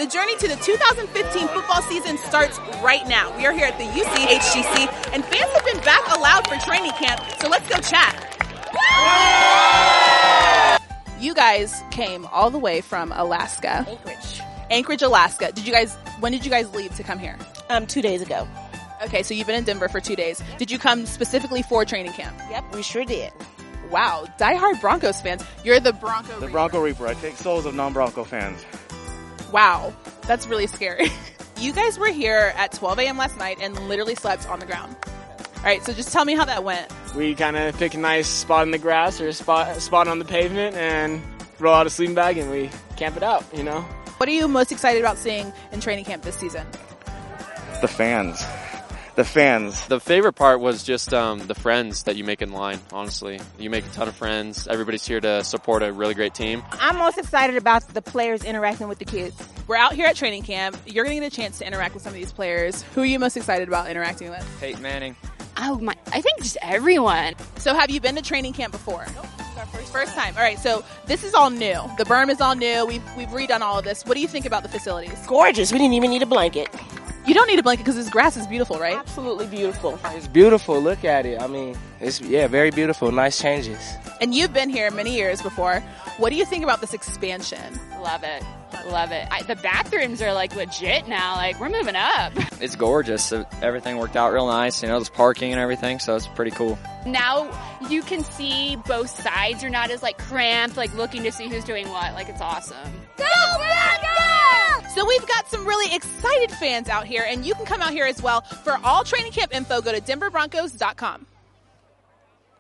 The journey to the 2015 football season starts right now. We are here at the UC HGC, and fans have been back allowed for training camp, so let's go chat. You guys came all the way from Alaska. Anchorage, Alaska. When did you guys leave to come here? 2 days ago. Okay, so you've been in Denver for 2 days. Did you come specifically for training camp? Yep, we sure did. Wow, diehard Broncos fans. You're the Bronco Reaper. The Bronco Reaper. I take souls of non-Bronco fans. Wow, that's really scary. You guys were here at 12 a.m. last night and literally slept on the ground. All right, so just tell me how that went. We kind of pick a nice spot in the grass or a spot on the pavement and roll out a sleeping bag and we camp it out, you know? What are you most excited about seeing in training camp this season? The fans. The fans. The favorite part was just the friends that you make in line, honestly. You make a ton of friends. Everybody's here to support a really great team. I'm most excited about the players interacting with the kids. We're out here at training camp. You're going to get a chance to interact with some of these players. Who are you most excited about interacting with? Peyton Manning. Oh my! I think just everyone. So have you been to training camp before? Nope. First time. All right, so this is all new. The berm is all new. We've redone all of this. What do you think about the facilities? Gorgeous. We didn't even need a blanket. You don't need a blanket because this grass is beautiful, right? Absolutely beautiful. It's beautiful. Look at it. I mean, it's very beautiful. Nice changes. And you've been here many years before. What do you think about this expansion? Love it. Love it. The bathrooms are like legit now. Like we're moving up. It's gorgeous. Everything worked out real nice. You know, there's parking and everything, so it's pretty cool. Now you can see both sides. You're not as like cramped, like looking to see who's doing what. Like it's awesome. Go Broncos! So we've got some really excited fans out here, and you can come out here as well. For all training camp info, go to denverbroncos.com.